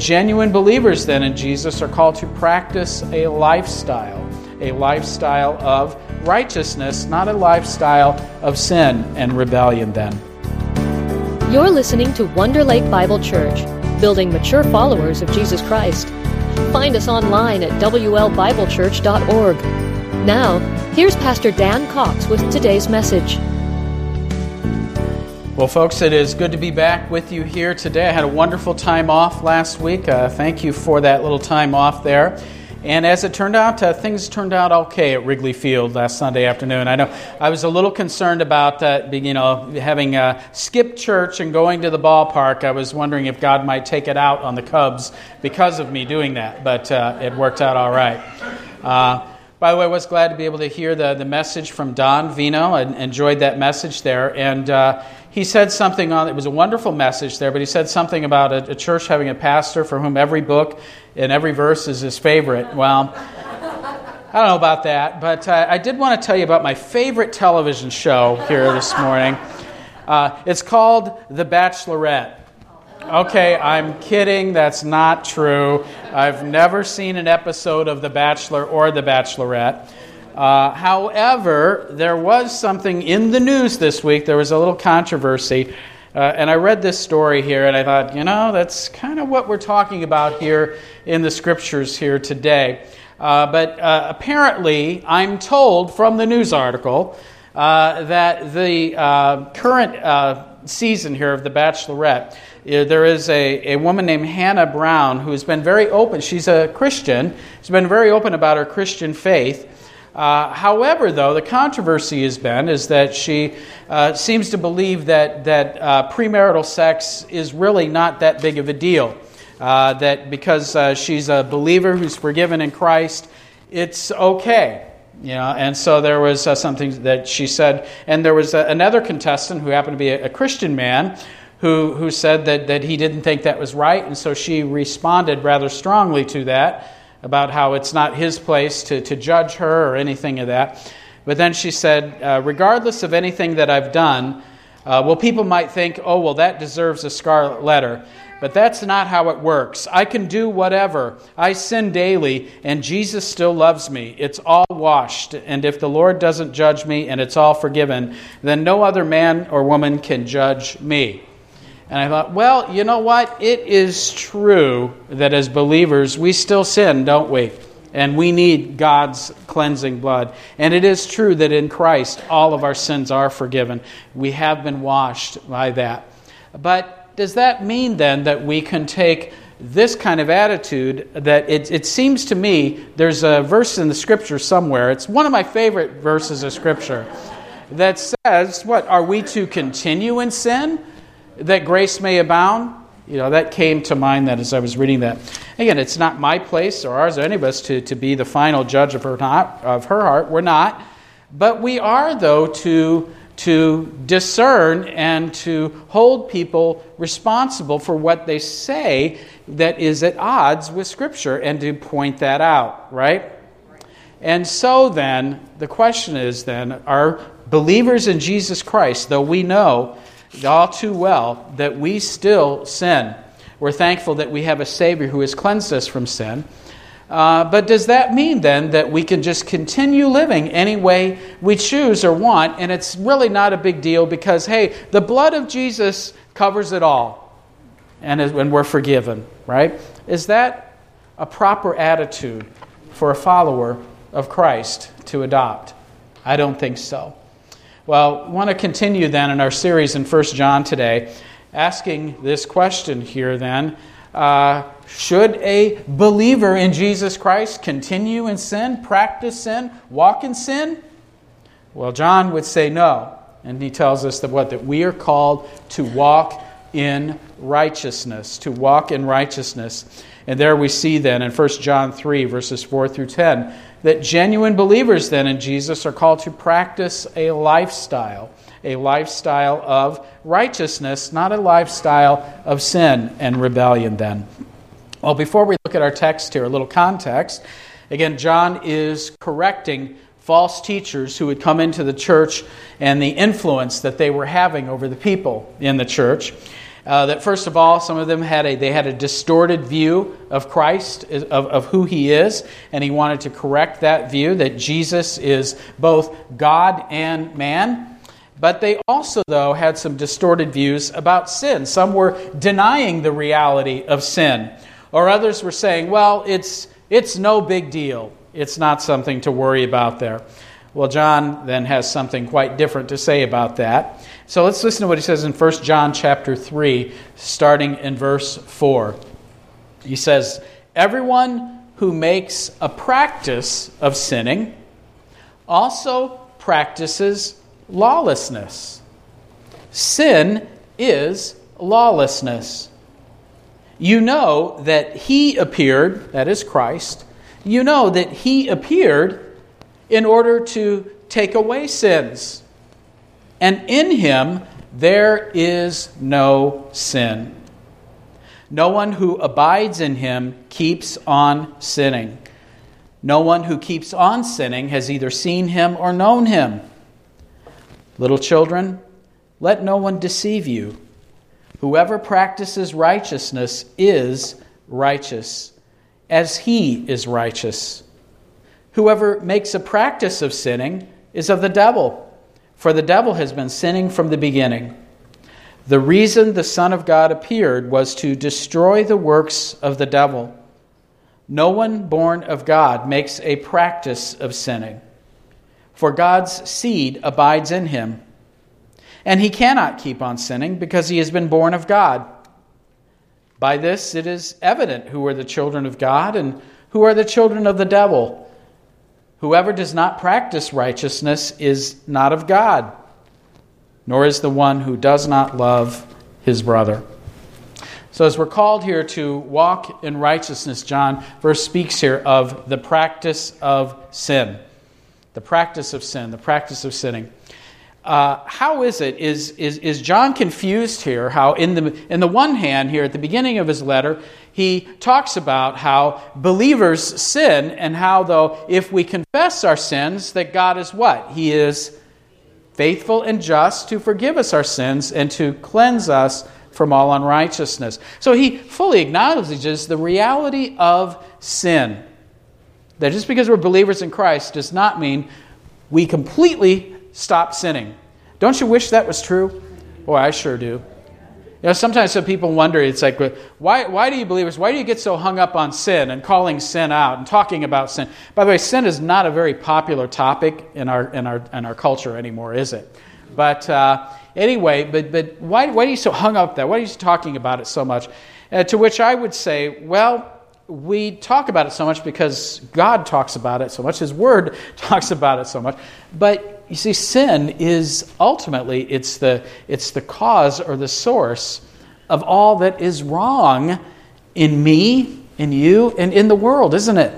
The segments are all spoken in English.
genuine believers then in Jesus are called to practice a lifestyle of righteousness, not a lifestyle of sin and rebellion then. You're listening to Wonder Lake Bible Church, building mature followers of Jesus Christ. Find us online at WLBibleChurch.org. Now, here's Pastor Dan Cox with today's message. Well, folks, it is good to be back with you here today. I had a wonderful time off last week. Thank you for that little time off there. And as it turned out, things turned out okay at Wrigley Field last Sunday afternoon. I know I was a little concerned about having skipped church and going to the ballpark. I was wondering if God might take it out on the Cubs because of me doing that, but it worked out all right. By the way, I was glad to be able to hear the message from Don Vino. I enjoyed that message there. And he said something it was a wonderful message there, but he said something about a church having a pastor for whom every book and every verse is his favorite. Well, I don't know about that, but I did want to tell you about my favorite television show here this morning. It's called The Bachelorette. Okay, I'm kidding. That's not true. I've never seen an episode of The Bachelor or The Bachelorette. However, there was something in the news this week. There was a little controversy. And I read this story here, and I thought, that's kind of what we're talking about here in the Scriptures here today. But apparently, I'm told from the news article that the current season here of The Bachelorette, there is a woman named Hannah Brown who has been very open. She's a Christian. She's been very open about her Christian faith. However, though, the controversy is that she seems to believe that premarital sex is really not that big of a deal. That because she's a believer who's forgiven in Christ, it's okay. And so there was something that she said, and there was another contestant who happened to be a Christian man who said that he didn't think that was right, and so she responded rather strongly to that, about how it's not his place to judge her or anything of that. But then she said, regardless of anything that I've done, people might think, that deserves a scarlet letter. But that's not how it works. I can do whatever. I sin daily, and Jesus still loves me. It's all washed. And if the Lord doesn't judge me and it's all forgiven, then no other man or woman can judge me. And I thought, well, you know what? It is true that as believers, we still sin, don't we? And we need God's cleansing blood. And it is true that in Christ, all of our sins are forgiven. We have been washed by that. But does that mean then that we can take this kind of attitude that it seems to me, there's a verse in the Scripture somewhere, it's one of my favorite verses of Scripture, that says, are we to continue in sin, that grace may abound? That came to mind that as I was reading that. Again, it's not my place or ours or any of us to be the final judge of her heart. We're not. But we are, though, to discern and to hold people responsible for what they say that is at odds with Scripture and to point that out, right? And so then, the question is then, are believers in Jesus Christ, though we know all too well that we still sin. We're thankful that we have a Savior who has cleansed us from sin. But does that mean then that we can just continue living any way we choose or want, and it's really not a big deal because, hey, the blood of Jesus covers it all, and we're forgiven, right? Is that a proper attitude for a follower of Christ to adopt? I don't think so. Well, I want to continue then in our series in 1 John today, asking this question here then. Should a believer in Jesus Christ continue in sin, practice sin, walk in sin? Well, John would say no. And he tells us that we are called to walk in righteousness, to walk in righteousness. And there we see then in 1 John 3, verses 4 through 10, that genuine believers then in Jesus are called to practice a lifestyle of righteousness, not a lifestyle of sin and rebellion then. Well, before we look at our text here, a little context. Again, John is correcting false teachers who would come into the church and the influence that they were having over the people in the church. That first of all, some of them had a distorted view of Christ, of who He is, and he wanted to correct that view, that Jesus is both God and man. But they also, though, had some distorted views about sin. Some were denying the reality of sin, or others were saying, well, it's no big deal. It's not something to worry about there. Well, John then has something quite different to say about that. So let's listen to what he says in 1 John chapter 3, starting in verse 4. He says, "Everyone who makes a practice of sinning also practices lawlessness. Sin is lawlessness. You know that He appeared," that is Christ, "you know that He appeared in order to take away sins. And in Him there is no sin. No one who abides in Him keeps on sinning. No one who keeps on sinning has either seen Him or known Him. Little children, let no one deceive you. Whoever practices righteousness is righteous, as He is righteous. Whoever makes a practice of sinning is of the devil, for the devil has been sinning from the beginning. The reason the Son of God appeared was to destroy the works of the devil. No one born of God makes a practice of sinning, for God's seed abides in him. And he cannot keep on sinning because he has been born of God. By this it is evident who are the children of God and who are the children of the devil. Whoever does not practice righteousness is not of God, nor is the one who does not love his brother." So as we're called here to walk in righteousness, John first speaks here of the practice of sin. The practice of sin, the practice of sinning. How is it? Is John confused here? How in the one hand here at the beginning of his letter, he talks about how believers sin, and how though if we confess our sins, that God is what? He is faithful and just to forgive us our sins and to cleanse us from all unrighteousness. So he fully acknowledges the reality of sin. That just because we're believers in Christ does not mean we completely stop sinning. Don't you wish that was true? Boy, I sure do. You know, sometimes some people wonder, it's like, why do you believers, why do you get so hung up on sin and calling sin out and talking about sin? By the way, sin is not a very popular topic in our culture anymore, is it? But anyway, but why are you so hung up there? Why are you talking about it so much? To which I would say, well, we talk about it so much because God talks about it so much. His Word talks about it so much. But you see, sin is ultimately, it's the cause or the source of all that is wrong in me, in you, and in the world, isn't it?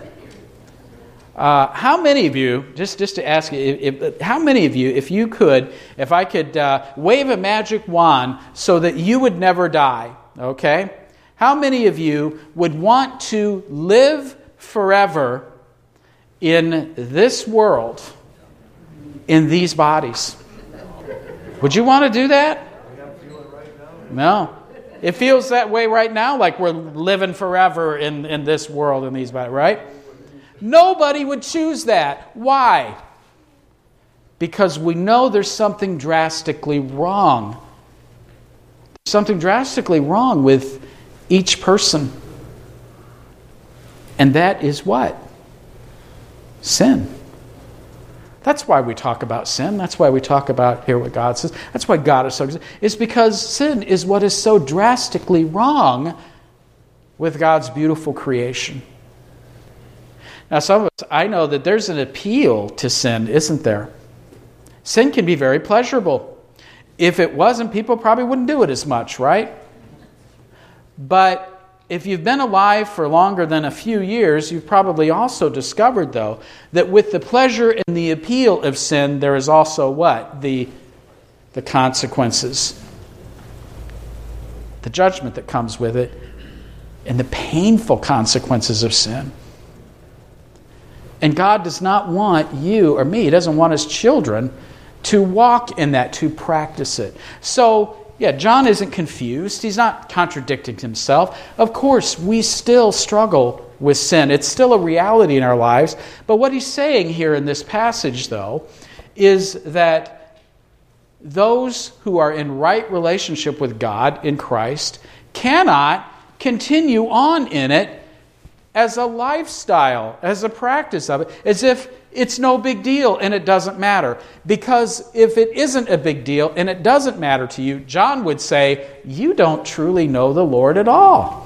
How many of you, just to ask you, how many of you, if I could wave a magic wand so that you would never die, okay? How many of you would want to live forever in this world, in these bodies? Would you want to do that? No. It feels that way right now, like we're living forever in this world, in these bodies, right? Nobody would choose that. Why? Because we know there's something drastically wrong. There's something drastically wrong with each person. And that is what? Sin. That's why we talk about sin. That's why we talk about here what God says. That's why God is so good. It's because sin is what is so drastically wrong with God's beautiful creation. Now, some of us, I know that there's an appeal to sin, isn't there? Sin can be very pleasurable. If it wasn't, people probably wouldn't do it as much, right? But if you've been alive for longer than a few years, you've probably also discovered, though, that with the pleasure and the appeal of sin, there is also what? The consequences. The judgment that comes with it, and the painful consequences of sin. And God does not want you or me, He doesn't want His children to walk in that, to practice it. So yeah, John isn't confused. He's not contradicting himself. Of course, we still struggle with sin. It's still a reality in our lives. But what he's saying here in this passage, though, is that those who are in right relationship with God in Christ cannot continue on in it as a lifestyle, as a practice of it, as if it's no big deal and it doesn't matter. Because if it isn't a big deal and it doesn't matter to you, John would say, you don't truly know the Lord at all.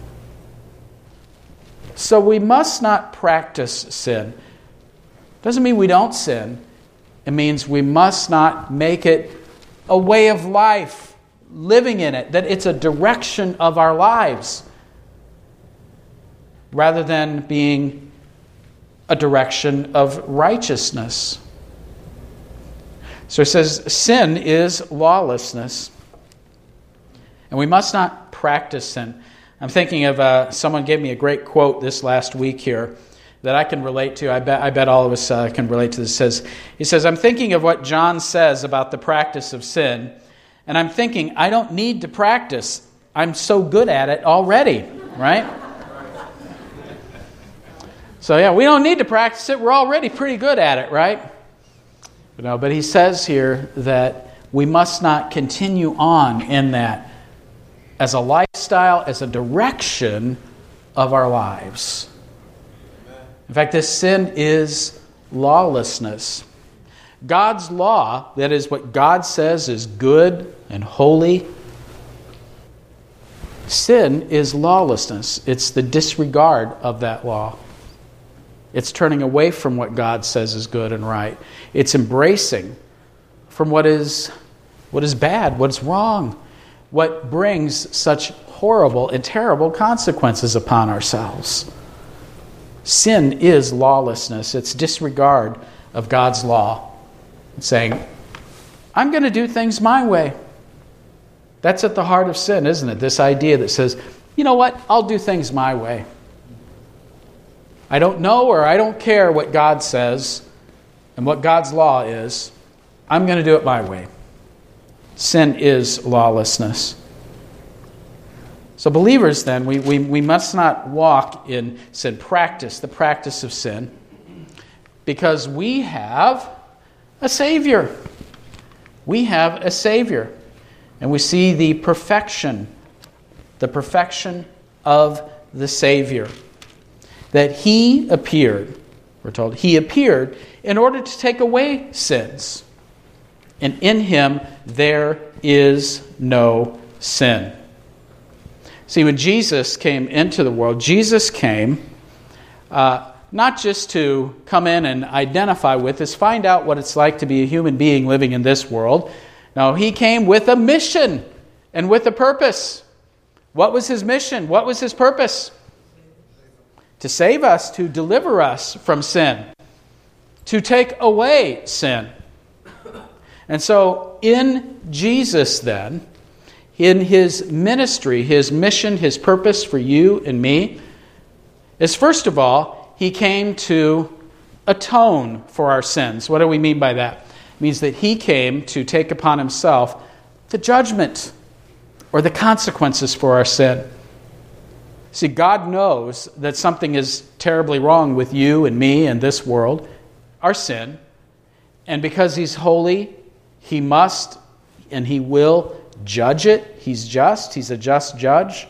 So we must not practice sin. Doesn't mean we don't sin. It means we must not make it a way of life, living in it, that it's a direction of our lives, rather than being a direction of righteousness. So it says, sin is lawlessness. And we must not practice sin. I'm thinking of someone gave me a great quote this last week here that I can relate to. I bet all of us can relate to this. He says, I'm thinking of what John says about the practice of sin, and I'm thinking, I don't need to practice. I'm so good at it already, right? So yeah, we don't need to practice it. We're already pretty good at it, right? But he says here that we must not continue on in that as a lifestyle, as a direction of our lives. In fact, this sin is lawlessness. God's law, that is what God says is good and holy. Sin is lawlessness. It's the disregard of that law. It's turning away from what God says is good and right. It's embracing from what is bad, what's wrong, what brings such horrible and terrible consequences upon ourselves. Sin is lawlessness. It's disregard of God's law. It's saying, I'm going to do things my way. That's at the heart of sin, isn't it? This idea that says, you know what? I'll do things my way. I don't know or I don't care what God says and what God's law is. I'm going to do it my way. Sin is lawlessness. So believers then, we must not walk in sin, the practice of sin, because we have a Savior. We have a Savior. And we see the perfection of the Savior. That He appeared, we're told, He appeared in order to take away sins. And in Him there is no sin. See, when Jesus came into the world, Jesus came not just to come in and identify with us, find out what it's like to be a human being living in this world. No, He came with a mission and with a purpose. What was His mission? What was His purpose? To save us, to deliver us from sin, to take away sin. And so in Jesus then, in His ministry, His mission, His purpose for you and me, is first of all, He came to atone for our sins. What do we mean by that? It means that He came to take upon Himself the judgment or the consequences for our sin. See, God knows that something is terribly wrong with you and me and this world, our sin. And because He's holy, He must and He will judge it. He's just. He's a just judge.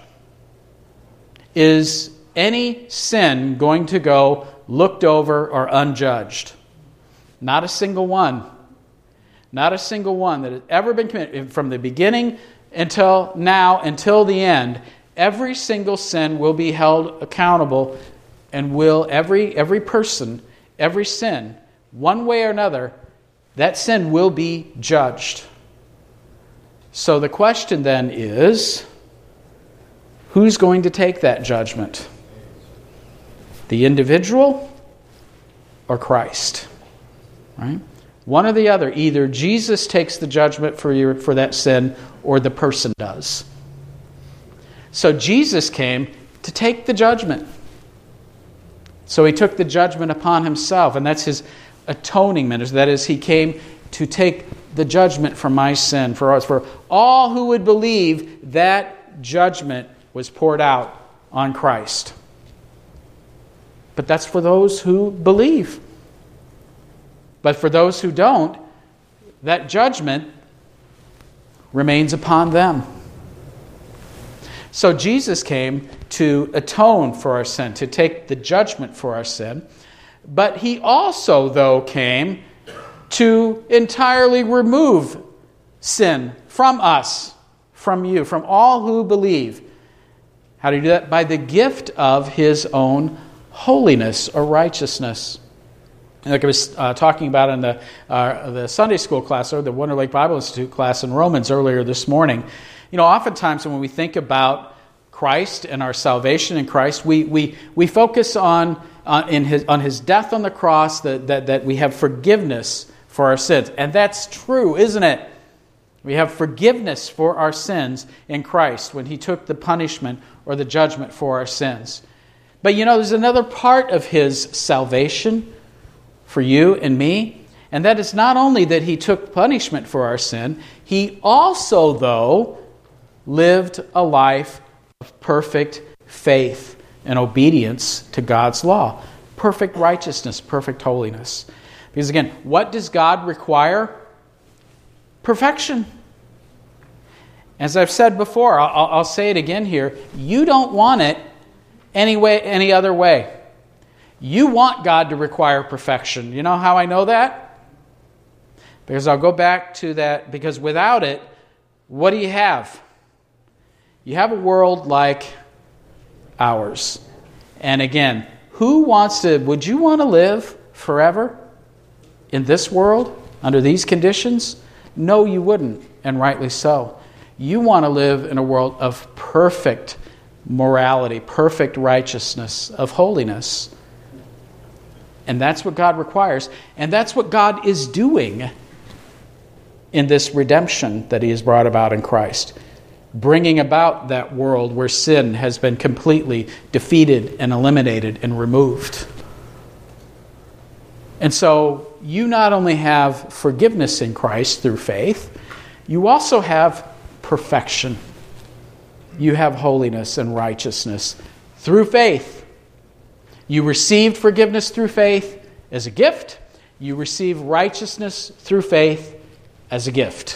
Is any sin going to go looked over or unjudged? Not a single one. Not a single one that has ever been committed from the beginning until now, until the end. Every single sin will be held accountable, and will every person, every sin, one way or another, that sin will be judged. So the question then is, who's going to take that judgment? The individual or Christ? Right? One or the other. Either Jesus takes the judgment for that sin, or the person does. So Jesus came to take the judgment. So He took the judgment upon Himself, and that's His atoning ministry. That is, He came to take the judgment for my sin, for us, for all who would believe. That judgment was poured out on Christ. But that's for those who believe. But for those who don't, that judgment remains upon them. So Jesus came to atone for our sin, to take the judgment for our sin. But he also, though, came to entirely remove sin from us, from you, from all who believe. How do you do that? By the gift of his own holiness or righteousness. Like I was talking about in the Sunday school class, or the Wonder Lake Bible Institute class in Romans earlier this morning. Oftentimes when we think about Christ and our salvation in Christ, we focus on his death on the cross, that we have forgiveness for our sins. And that's true, isn't it? We have forgiveness for our sins in Christ when he took the punishment or the judgment for our sins. But there's another part of his salvation for you and me, and that is not only that he took punishment for our sin, he also, though, lived a life of perfect faith and obedience to God's law. Perfect righteousness, perfect holiness. Because again, what does God require? Perfection. As I've said before, I'll say it again here, you don't want it any other way. You want God to require perfection. You know how I know that? Because I'll go back to that, because without it, what do you have? You have a world like ours. And again, would you want to live forever in this world under these conditions? No, you wouldn't, and rightly so. You want to live in a world of perfect morality, perfect righteousness, of holiness. And that's what God requires. And that's what God is doing in this redemption that he has brought about in Christ. Bringing about that world where sin has been completely defeated and eliminated and removed. And so you not only have forgiveness in Christ through faith, you also have perfection. You have holiness and righteousness through faith. You received forgiveness through faith as a gift. You receive righteousness through faith as a gift.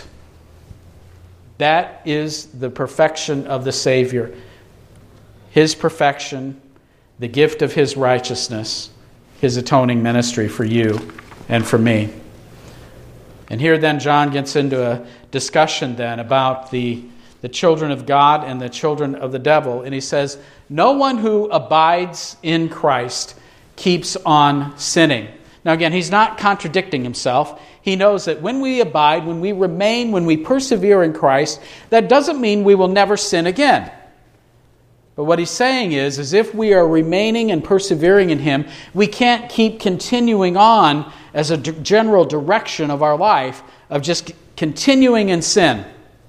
That is the perfection of the Savior. His perfection, the gift of his righteousness, his atoning ministry for you and for me. And here then John gets into a discussion then about the children of God and the children of the devil. And he says, no one who abides in Christ keeps on sinning. Now again, he's not contradicting himself. He knows that when we abide, when we remain, when we persevere in Christ, that doesn't mean we will never sin again. But what he's saying is if we are remaining and persevering in him, we can't keep continuing on as a general direction of our life of just continuing in sin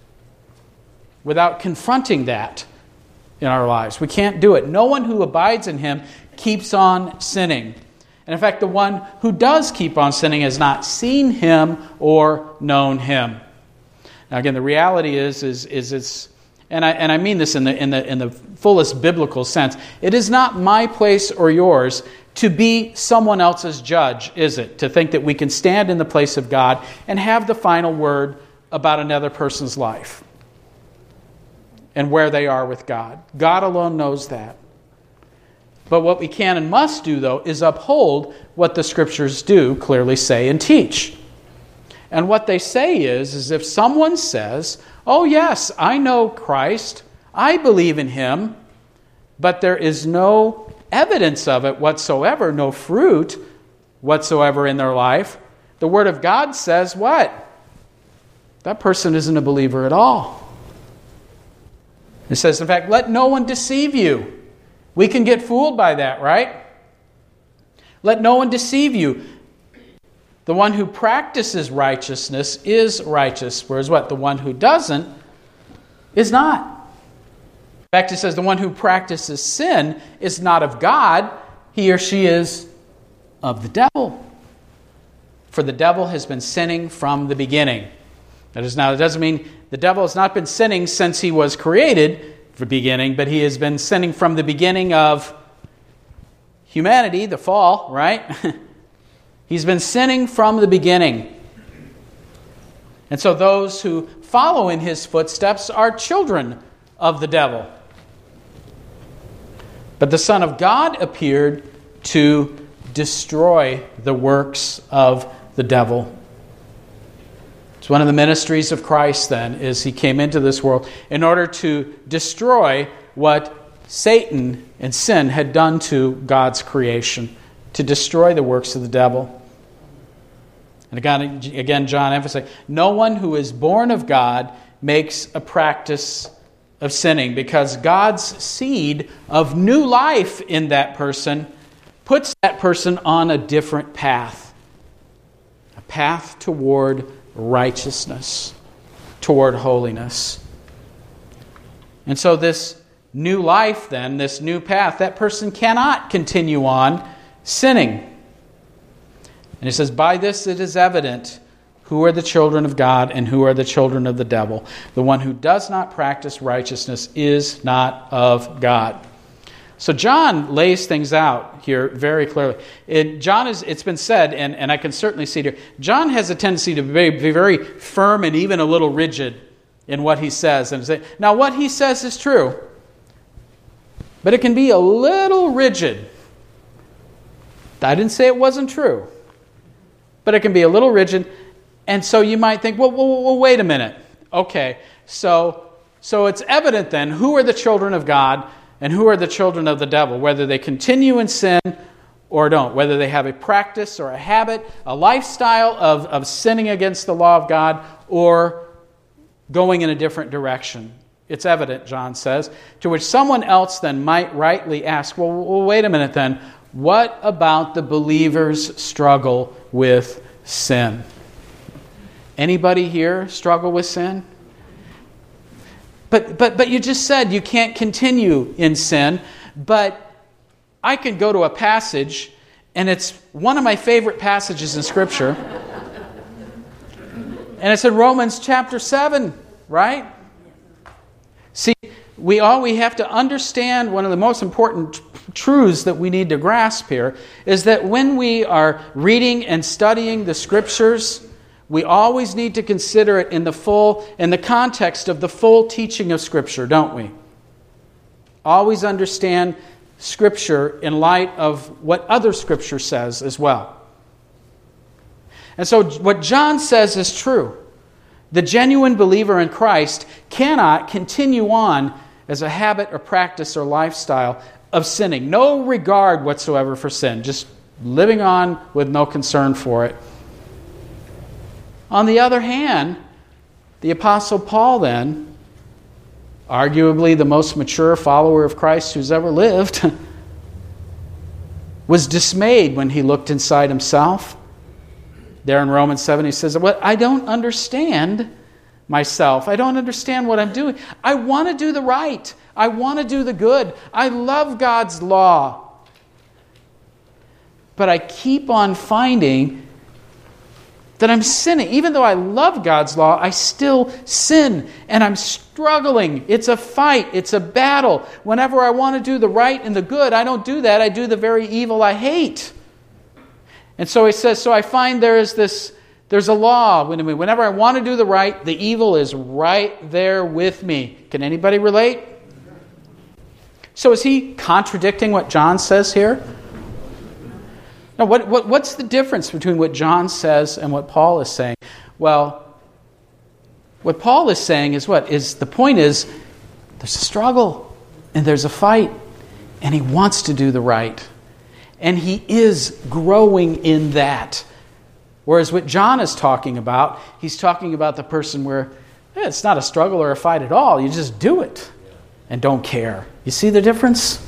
without confronting that in our lives. We can't do it. No one who abides in him keeps on sinning. And in fact, the one who does keep on sinning has not seen him or known him. Now again, the reality is it's, and I mean this in the fullest biblical sense, it is not my place or yours to be someone else's judge, is it? To think that we can stand in the place of God and have the final word about another person's life and where they are with God. God alone knows that. But what we can and must do, though, is uphold what the Scriptures do clearly say and teach. And what they say is if someone says, oh yes, I know Christ, I believe in him, but there is no evidence of it whatsoever, no fruit whatsoever in their life, the Word of God says what? That person isn't a believer at all. It says, in fact, let no one deceive you. We can get fooled by that, right? Let no one deceive you. The one who practices righteousness is righteous, whereas what? The one who doesn't is not. In fact, it says the one who practices sin is not of God. He or she is of the devil. For the devil has been sinning from the beginning. That is, now, it doesn't mean the devil has not been sinning since he was created from the beginning, but he has been sinning from the beginning of humanity, the fall, right? He's been sinning from the beginning. And so those who follow in his footsteps are children of the devil. But the Son of God appeared to destroy the works of the devil. It's one of the ministries of Christ then, is he came into this world in order to destroy what Satan and sin had done to God's creation, to destroy the works of the devil. And again, John emphasized, no one who is born of God makes a practice of sinning, because God's seed of new life in that person puts that person on a different path. A path toward righteousness, toward holiness. And so this new life then, this new path, that person cannot continue on sinning. And he says, by this it is evident who are the children of God and who are the children of the devil. The one who does not practice righteousness is not of God. So John lays things out here very clearly. It's been said, and I can certainly see it here, John has a tendency to be very firm and even a little rigid in what he says. Now what he says is true, but it can be a little rigid. I didn't say it wasn't true, but it can be a little rigid. And so you might think, well, wait a minute. Okay, so it's evident then who are the children of God and who are the children of the devil, whether they continue in sin or don't, whether they have a practice or a habit, a lifestyle of sinning against the law of God or going in a different direction. It's evident, John says, to which someone else then might rightly ask, well, wait a minute then, what about the believer's struggle with sin? Anybody here struggle with sin? But you just said you can't continue in sin. But I can go to a passage, and it's one of my favorite passages in Scripture. And it's in Romans chapter 7, right? See, we have to understand one of the most important truths that we need to grasp here is that when we are reading and studying the Scriptures, we always need to consider it in the context of the full teaching of Scripture, don't we? Always understand Scripture in light of what other Scripture says as well. And so what John says is true. The genuine believer in Christ cannot continue on as a habit or practice or lifestyle of sinning. No regard whatsoever for sin. Just living on with no concern for it. On the other hand, the Apostle Paul then, arguably the most mature follower of Christ who's ever lived, was dismayed when he looked inside himself. There in Romans 7 he says, well, I don't understand myself. I don't understand what I'm doing. I want to do the right. I want to do the good. I love God's law. But I keep on finding that I'm sinning. Even though I love God's law, I still sin. And I'm struggling. It's a fight. It's a battle. Whenever I want to do the right and the good, I don't do that. I do the very evil I hate. And so he says, so I find there's a law. Whenever I want to do the right, the evil is right there with me. Can anybody relate? So is he contradicting what John says here? Now, what's the difference between what John says and what Paul is saying? Well, what Paul is saying is the point is there's a struggle and there's a fight and he wants to do the right. And he is growing in that. Whereas what John is talking about, he's talking about the person where it's not a struggle or a fight at all. You just do it and don't care. You see the difference?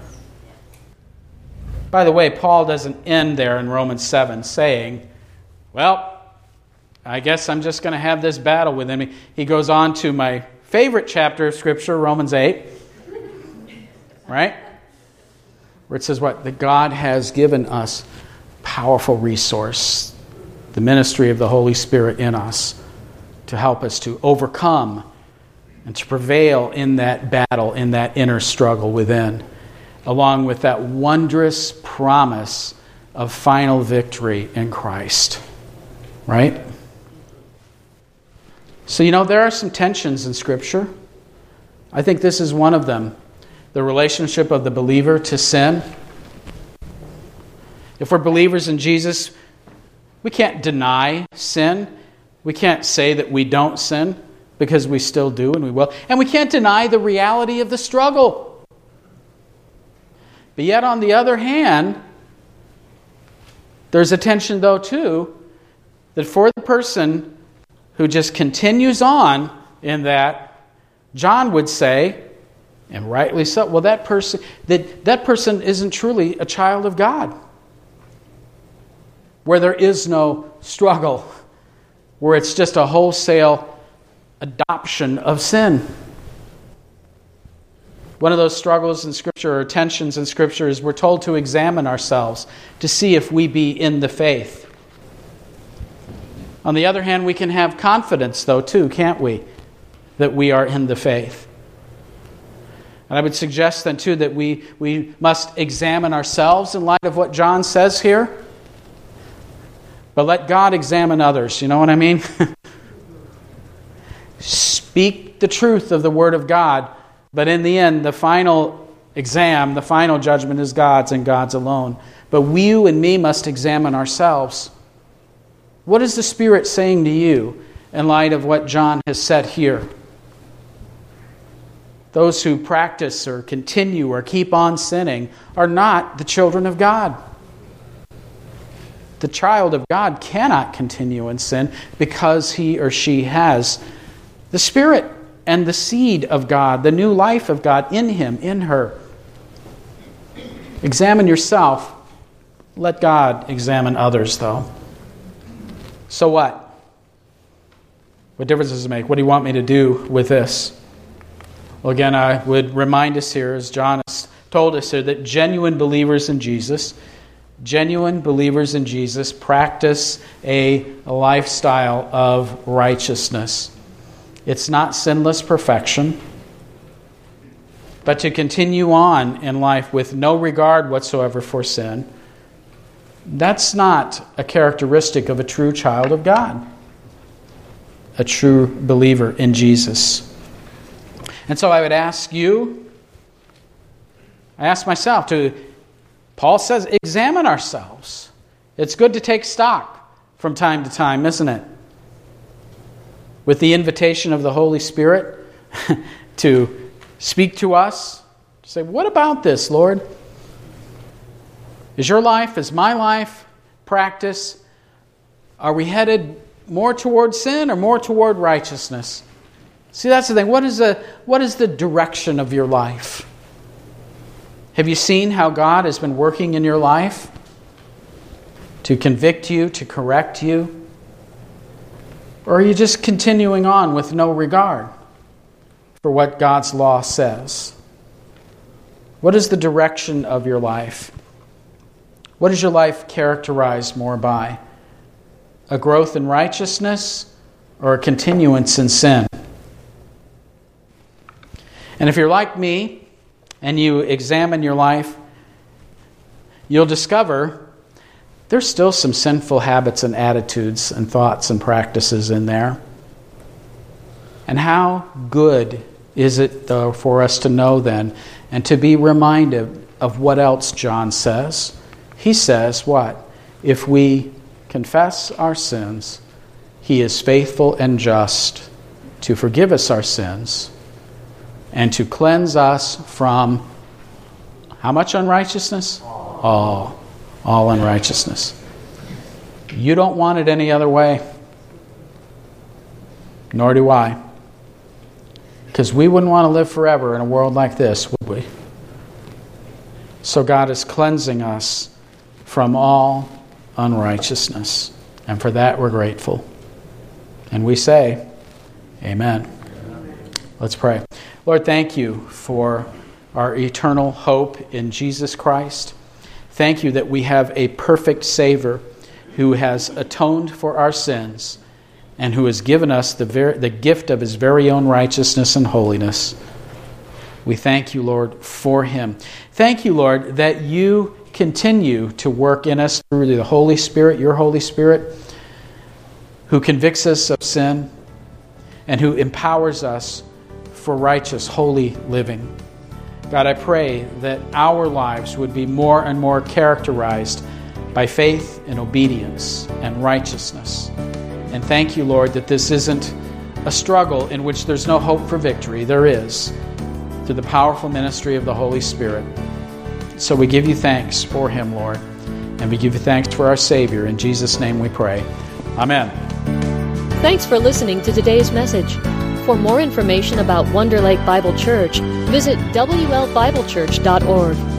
By the way, Paul doesn't end there in Romans 7 saying, well, I guess I'm just going to have this battle within me. He goes on to my favorite chapter of Scripture, Romans 8, right? Where it says what? That God has given us powerful resource the ministry of the Holy Spirit in us to help us to overcome and to prevail in that battle, in that inner struggle within, along with that wondrous promise of final victory in Christ. Right? So, there are some tensions in Scripture. I think this is one of them. The relationship of the believer to sin. If we're believers in Jesus, we can't deny sin. We can't say that we don't sin, because we still do and we will. And we can't deny the reality of the struggle. But yet, on the other hand, there's a tension, though, too, that for the person who just continues on in that, John would say, and rightly so, well, that person isn't truly a child of God. Where there is no struggle, where it's just a wholesale adoption of sin. One of those struggles in Scripture, or tensions in Scripture, is we're told to examine ourselves to see if we be in the faith. On the other hand, we can have confidence, though, too, can't we? That we are in the faith. And I would suggest then, too, that we must examine ourselves in light of what John says here. But let God examine others. You know what I mean? Speak the truth of the Word of God. But in the end, the final exam, the final judgment is God's and God's alone. But you and me must examine ourselves. What is the Spirit saying to you in light of what John has said here? Those who practice or continue or keep on sinning are not the children of God. The child of God cannot continue in sin because he or she has the Spirit and the seed of God, the new life of God in him, in her. Examine yourself. Let God examine others, though. So what? What difference does it make? What do you want me to do with this? Well, again, I would remind us here, as John has told us here, that genuine believers in Jesus practice a lifestyle of righteousness. It's not sinless perfection, but to continue on in life with no regard whatsoever for sin. That's not a characteristic of a true child of God, a true believer in Jesus. And so I would ask you, I ask myself to, Paul says, examine ourselves. It's good to take stock from time to time, isn't it? With the invitation of the Holy Spirit to speak to us, to say, what about this, Lord? Is your life, is my life, practice, are we headed more toward sin or more toward righteousness? See, that's the thing. What is the direction of your life? Have you seen how God has been working in your life to convict you, to correct you? Or are you just continuing on with no regard for what God's law says? What is the direction of your life? What is your life characterized more by? A growth in righteousness or a continuance in sin? And if you're like me and you examine your life, you'll discover there's still some sinful habits and attitudes and thoughts and practices in there. And how good is it, though, for us to know then and to be reminded of what else John says? He says, what? If we confess our sins, He is faithful and just to forgive us our sins and to cleanse us from how much unrighteousness? All unrighteousness. You don't want it any other way. Nor do I. Because we wouldn't want to live forever in a world like this, would we? So God is cleansing us from all unrighteousness. And for that we're grateful. And we say, Amen. Let's pray. Lord, thank you for our eternal hope in Jesus Christ. Thank you that we have a perfect Savior who has atoned for our sins and who has given us the gift of his very own righteousness and holiness. We thank you, Lord, for him. Thank you, Lord, that you continue to work in us through the Holy Spirit, your Holy Spirit, who convicts us of sin and who empowers us for righteous, holy living. God, I pray that our lives would be more and more characterized by faith and obedience and righteousness. And thank you, Lord, that this isn't a struggle in which there's no hope for victory. There is, through the powerful ministry of the Holy Spirit. So we give you thanks for him, Lord, and we give you thanks for our Savior. In Jesus' name we pray. Amen. Thanks for listening to today's message. For more information about Wonder Lake Bible Church, visit WLBibleChurch.org.